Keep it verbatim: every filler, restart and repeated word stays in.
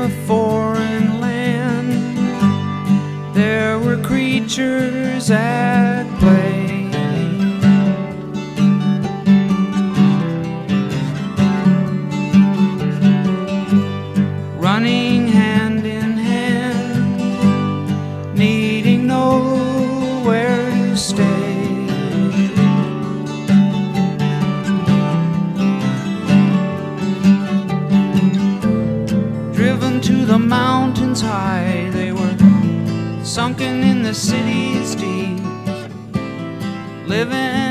a foreign land, there were creatures at play. Running hand in hand, needing nowhere to stay. Driven to the mountains high, they were sunken in the city's deep, living